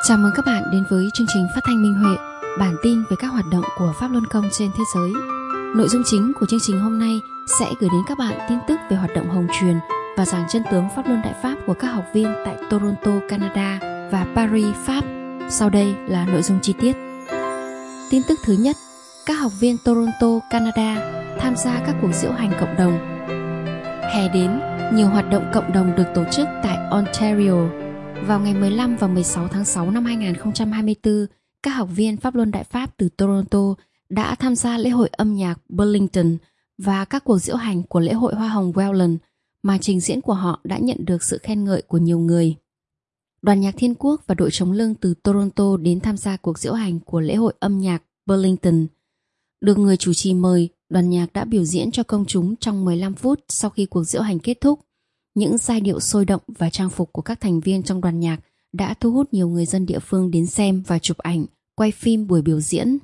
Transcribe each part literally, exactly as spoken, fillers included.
Chào mừng các bạn đến với chương trình phát thanh Minh Huệ, bản tin về các hoạt động của Pháp Luân Công trên thế giới. Nội dung chính của chương trình hôm nay sẽ gửi đến các bạn tin tức về hoạt động hồng truyền và giảng chân tướng Pháp Luân Đại Pháp của các học viên tại Toronto, Canada và Paris, Pháp. Sau đây là nội dung chi tiết. Tin tức thứ nhất, các học viên Toronto, Canada tham gia các cuộc diễu hành cộng đồng. Hè đến, nhiều hoạt động cộng đồng được tổ chức tại Ontario. Vào ngày mười lăm và mười sáu tháng sáu năm hai nghìn không trăm hai mươi tư, các học viên Pháp Luân Đại Pháp từ Toronto đã tham gia lễ hội âm nhạc Burlington và các cuộc diễu hành của lễ hội Hoa hồng Welland, mà trình diễn của họ đã nhận được sự khen ngợi của nhiều người. Đoàn nhạc Thiên Quốc và đội trống lưng từ Toronto đến tham gia cuộc diễu hành của lễ hội âm nhạc Burlington. Được người chủ trì mời, đoàn nhạc đã biểu diễn cho công chúng trong mười lăm phút sau khi cuộc diễu hành kết thúc. Những giai điệu sôi động và trang phục của các thành viên trong đoàn nhạc đã thu hút nhiều người dân địa phương đến xem và chụp ảnh, quay phim buổi biểu diễn.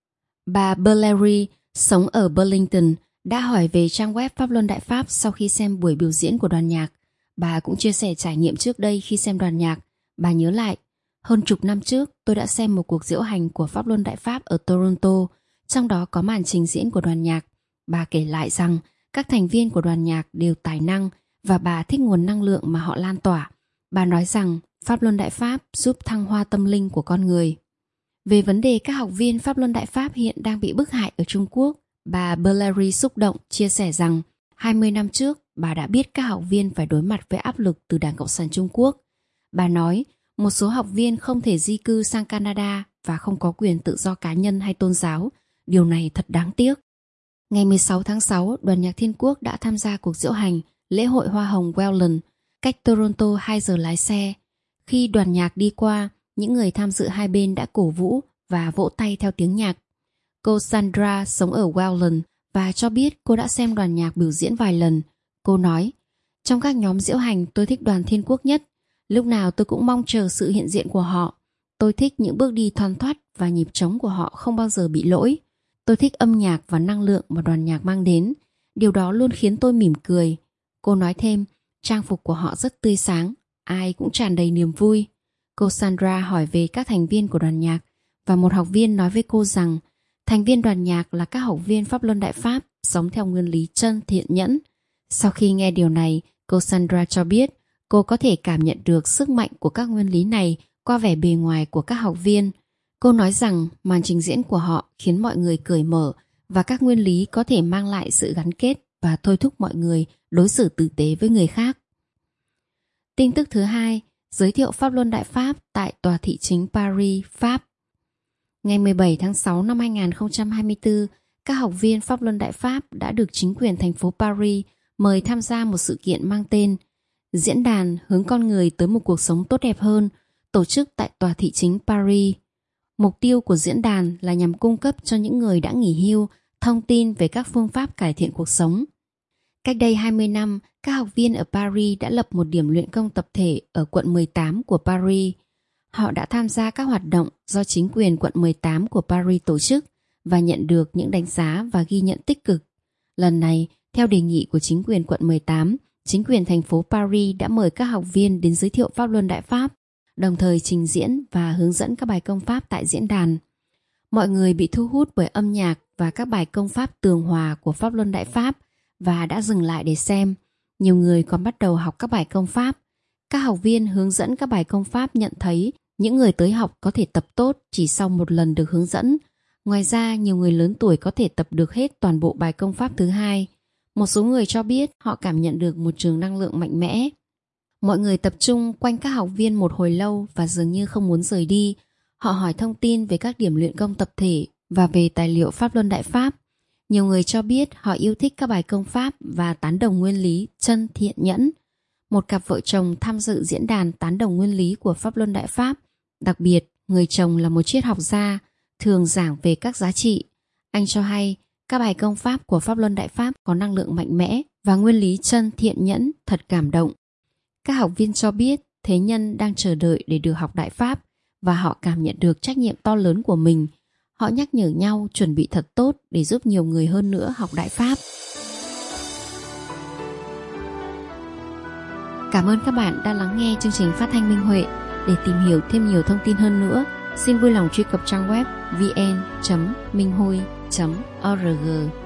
Bà Bellery, sống ở Burlington, đã hỏi về trang web Pháp Luân Đại Pháp sau khi xem buổi biểu diễn của đoàn nhạc. Bà cũng chia sẻ trải nghiệm trước đây khi xem đoàn nhạc. Bà nhớ lại, hơn chục năm trước tôi đã xem một cuộc diễu hành của Pháp Luân Đại Pháp ở Toronto, trong đó có màn trình diễn của đoàn nhạc. Bà kể lại rằng các thành viên của đoàn nhạc đều tài năng và bà thích nguồn năng lượng mà họ lan tỏa. Bà nói rằng Pháp Luân Đại Pháp giúp thăng hoa tâm linh của con người. Về vấn đề các học viên Pháp Luân Đại Pháp hiện đang bị bức hại ở Trung Quốc, bà Bellery xúc động chia sẻ rằng hai mươi năm trước bà đã biết các học viên phải đối mặt với áp lực từ Đảng Cộng sản Trung Quốc. Bà nói một số học viên không thể di cư sang Canada và không có quyền tự do cá nhân hay tôn giáo. Điều này thật đáng tiếc. Ngày mười sáu tháng sáu, đoàn nhạc Thiên Quốc đã tham gia cuộc diễu hành lễ hội Hoa hồng Welland, cách Toronto hai giờ lái xe. Khi đoàn nhạc đi qua, những người tham dự hai bên đã cổ vũ và vỗ tay theo tiếng nhạc. Cô Sandra sống ở Welland và cho biết cô đã xem đoàn nhạc biểu diễn vài lần. Cô nói, trong các nhóm diễu hành tôi thích đoàn Thiên Quốc nhất. Lúc nào tôi cũng mong chờ sự hiện diện của họ. Tôi thích những bước đi thoăn thoắt và nhịp trống của họ không bao giờ bị lỗi. Tôi thích âm nhạc và năng lượng mà đoàn nhạc mang đến. Điều đó luôn khiến tôi mỉm cười. Cô nói thêm, trang phục của họ rất tươi sáng, ai cũng tràn đầy niềm vui. Cô Sandra hỏi về các thành viên của đoàn nhạc và một học viên nói với cô rằng thành viên đoàn nhạc là các học viên Pháp Luân Đại Pháp sống theo nguyên lý chân thiện nhẫn. Sau khi nghe điều này, cô Sandra cho biết cô có thể cảm nhận được sức mạnh của các nguyên lý này qua vẻ bề ngoài của các học viên. Cô nói rằng màn trình diễn của họ khiến mọi người cởi mở và các nguyên lý có thể mang lại sự gắn kết và thôi thúc mọi người đối xử tử tế với người khác. Tin tức thứ hai, giới thiệu Pháp Luân Đại Pháp tại tòa thị chính Paris, Pháp. Ngày mười bảy tháng sáu năm hai nghìn không trăm hai mươi tư, các học viên Pháp Luân Đại Pháp đã được chính quyền thành phố Paris mời tham gia một sự kiện mang tên Diễn đàn hướng con người tới một cuộc sống tốt đẹp hơn, tổ chức tại tòa thị chính Paris. Mục tiêu của diễn đàn là nhằm cung cấp cho những người đã nghỉ hưu thông tin về các phương pháp cải thiện cuộc sống. Cách đây hai mươi năm, các học viên ở Paris đã lập một điểm luyện công tập thể ở quận mười tám của Paris. Họ đã tham gia các hoạt động do chính quyền quận mười tám của Paris tổ chức và nhận được những đánh giá và ghi nhận tích cực. Lần này, theo đề nghị của chính quyền quận mười tám, chính quyền thành phố Paris đã mời các học viên đến giới thiệu Pháp Luân Đại Pháp, đồng thời trình diễn và hướng dẫn các bài công pháp tại diễn đàn. Mọi người bị thu hút bởi âm nhạc và các bài công pháp tường hòa của Pháp Luân Đại Pháp và đã dừng lại để xem. Nhiều người còn bắt đầu học các bài công pháp. Các học viên hướng dẫn các bài công pháp nhận thấy những người tới học có thể tập tốt chỉ sau một lần được hướng dẫn. Ngoài ra, nhiều người lớn tuổi có thể tập được hết toàn bộ bài công pháp thứ hai. Một số người cho biết họ cảm nhận được một trường năng lượng mạnh mẽ. Mọi người tập trung quanh các học viên một hồi lâu và dường như không muốn rời đi. Họ hỏi thông tin về các điểm luyện công tập thể và về tài liệu Pháp Luân Đại Pháp. Nhiều người cho biết họ yêu thích các bài công pháp và tán đồng nguyên lý chân thiện nhẫn. Một cặp vợ chồng tham dự diễn đàn tán đồng nguyên lý của Pháp Luân Đại Pháp. Đặc biệt, người chồng là một triết học gia, thường giảng về các giá trị. Anh cho hay các bài công pháp của Pháp Luân Đại Pháp có năng lượng mạnh mẽ và nguyên lý chân thiện nhẫn thật cảm động. Các học viên cho biết thế nhân đang chờ đợi để được học Đại Pháp và họ cảm nhận được trách nhiệm to lớn của mình. Họ nhắc nhở nhau chuẩn bị thật tốt để giúp nhiều người hơn nữa học Đại Pháp. Cảm ơn các bạn đã lắng nghe chương trình phát thanh Minh Huệ. Để tìm hiểu thêm nhiều thông tin hơn nữa, xin vui lòng truy cập trang web vn chấm minh hôi chấm org.